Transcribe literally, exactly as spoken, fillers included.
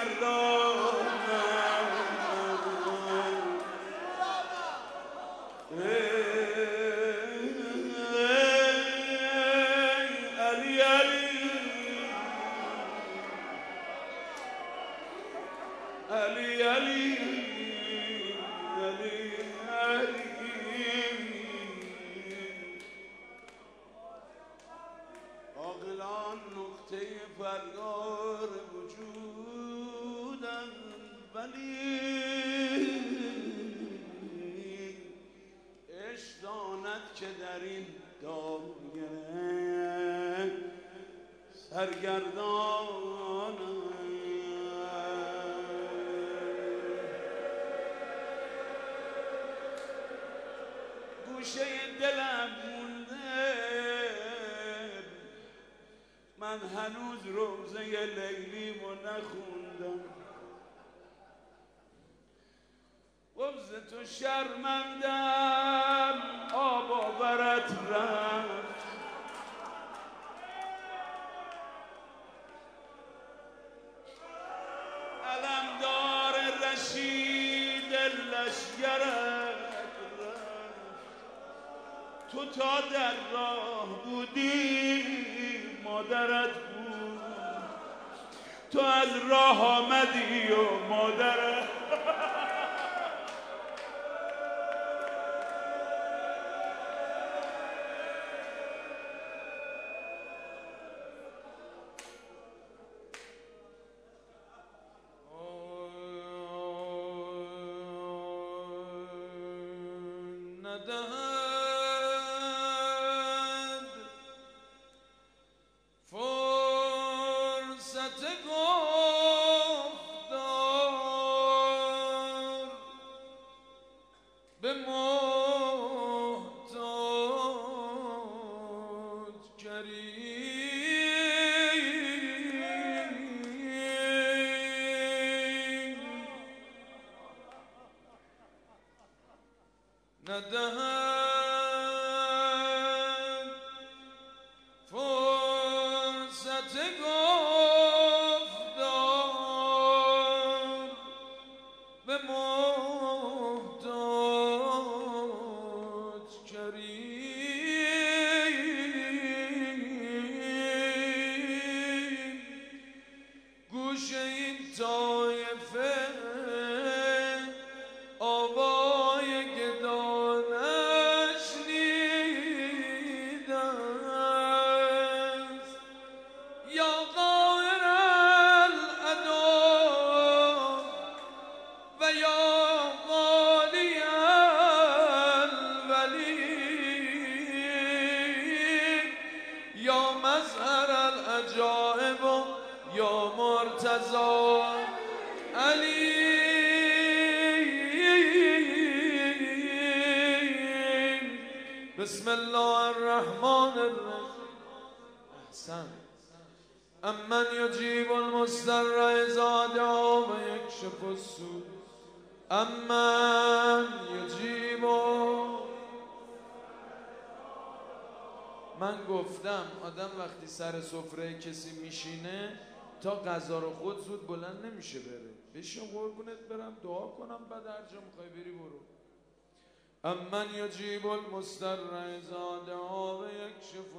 سرگردانم علی علی علی علی علی علی عاقلان نقطه فرگار وجودند ولی عشق داند که در این دامنه سرگردانم گوشه دلم مونده من هنوز روزه لیلیمو نخوندم وز تو شرمندم آب آورت رفت علمدار رشید لشگرت تو تا در راه بودی مادرت بود تو از راه آمدی و مادرت ندهد فرصت گفتار به محتاج کریم ندهد فرصت گفتار به محتاج کریم گوش این طایفه آوای گدا نشنیده است یا قاهر الادا و یا قالی الولی یا مظهر العجائب یا مرتضی علی بسم الله الرحمن الرحیم احسن امن یجیب المضطر اذا دعا و یکشف السوء امن یجیب من گفتم آدم وقتی سر سفره کسی میشینه تا غذا رو خود زود بلند نمیشه بره بشین قربونت برم دعا کنم بعد هر جا میخوای بری برو امن یجیب المضطر اذا دعا و یکشف